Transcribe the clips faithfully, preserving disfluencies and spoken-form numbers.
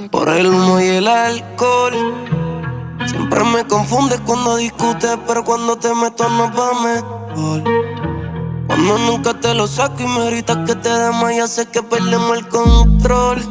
Por el humo y el alcohol. Siempre me confundes cuando discutes, pero cuando te meto no va mejor. Cuando nunca te lo saco y me gritas que te desmayas, sé que perdemos el control.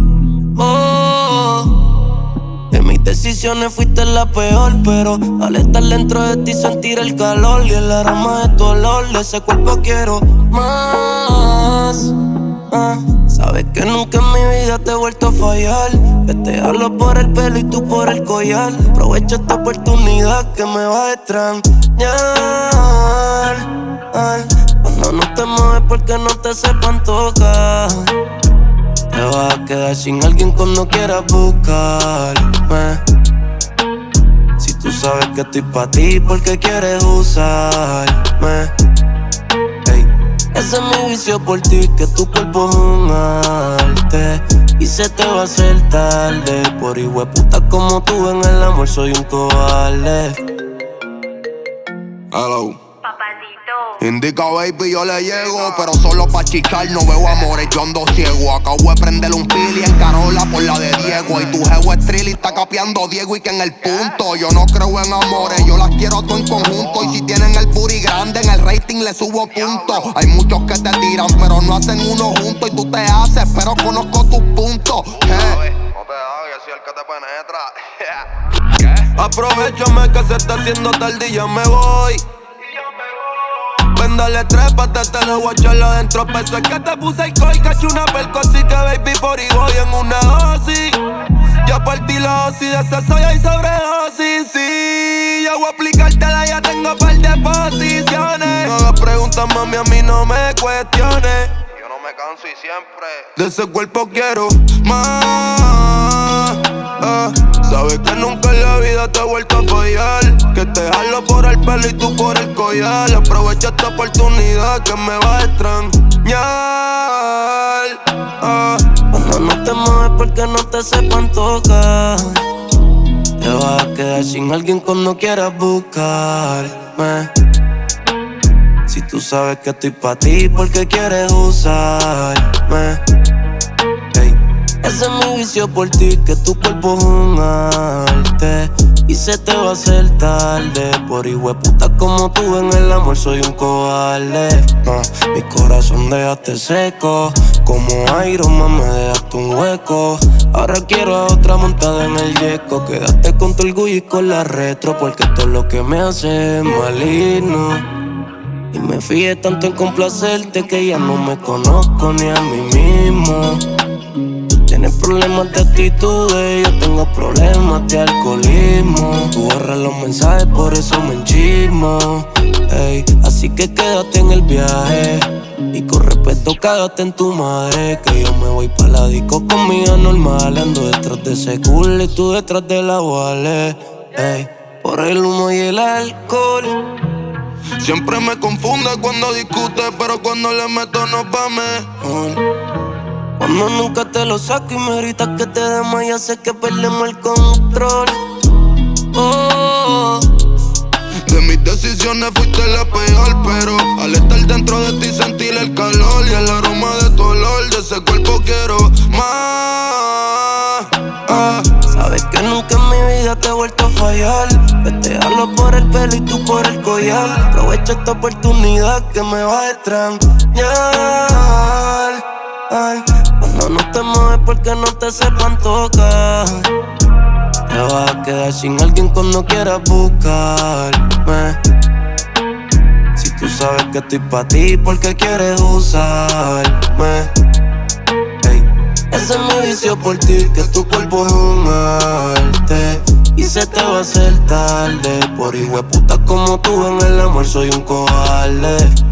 Oh, de mis decisiones fuiste la peor, pero al estar dentro de ti sentir el calor y el aroma de tu olor, de ese cuerpo quiero más. Ah, sabes que nunca en mi vida te he vuelto a fallar, que te hablo por el pelo y tú por el collar. Aprovecha esta oportunidad que me va a extrañar. Ay, cuando no te mueves porque no te sepan tocar, te vas a quedar sin alguien cuando quieras buscarme. Si tú sabes que estoy pa' ti, porque quieres usarme. Ey, ese es mi vicio por ti, que tu cuerpo es un arte y se te va a hacer tarde. Por hijueputa como tú en el amor soy un cobarde. Hello. Indica, baby, yo le llego, pero solo pa' chichar, no veo amores, yo ando ciego. Acabo de prenderle un pili en Carola por la de Diego. Y tu jevo es trill y está capeando Diego y que en el punto. Yo no creo en amores, yo las quiero todo en conjunto. Y si tienen el booty grande, en el rating le subo puntos. Hay muchos que te tiran, pero no hacen uno junto. Y tú te haces, pero conozco tus puntos. eh. No te hagas, yo soy el que te penetra. Aprovechame que se está haciendo tarde y ya me voy. Ven, dale, trépate, te lo voy a echar adentro. Pensé que te puse alcohol, caché una perco, así que baby, por ahí voy en una dosis. Ya partí la dosis de ese soya y sobredosis, sí. Ya voy a aplicártela, ya tengo par de posiciones. No hagas preguntas, mami, a mí no me cuestiones. Yo no me canso y siempre de ese cuerpo quiero más. Ah, sabes que nunca en la vida te he vuelto a fallar, que te jalo por el pelo y tú por el collar. Aprovecha esta oportunidad que me va a extrañar. Ah, cuando no te mueves porque no te sepan tocar, te vas a quedar sin alguien cuando quieras buscarme. Si tú sabes que estoy pa' ti, porque quieres usarme. Ey, ese es mi vicio por ti, que tu cuerpo es un arte y se te va a hacer tarde. Por hijueputa como tú en el amor soy un cobarde. Ah, mi corazón dejaste seco, como Iron Man me dejaste un hueco. Ahora quiero a otra montada en el yeco. Quédate con tu orgullo y con la retro, porque esto es lo que me hace maligno. Y me fijé tanto en complacerte que ya no me conozco ni a mí mismo. Tú tienes problemas de actitudes, yo tengo problemas de alcoholismo. Tú borras los mensajes, por eso me enchismo. Ey, así que quédate en el viaje y con respeto cágate en tu madre, que yo me voy pa' la disco con mi anormal. Ando detrás de ese culo y tú detrás de la Wale. Ey, por el humo y el alcohol. Siempre me confunde cuando discutes, pero cuando le meto no va mejor. Cuando nunca te lo saco y me gritas que te desmayas, sé que perdemos el control. Oh, de mis decisiones fuiste la peor, pero al estar dentro de ti sentir el calor y el aroma de tu olor, de ese cuerpo quiero más. Ah, sabes que nunca en mi vida te he vuelto a fallar, que te hablo por el pelo y tú por el collar. Aprovecha esta oportunidad que me va a extrañar. Ay, cuando no te mueves porque no te sepan tocar, te vas a quedar sin alguien cuando quieras buscarme. Si tú sabes que estoy pa' ti, porque quieres usarme. Ey, ese es mi vicio por ti, que tu cuerpo es un arte y se te va a hacer tarde. Por hijueputa como tú en el amor soy un cobarde.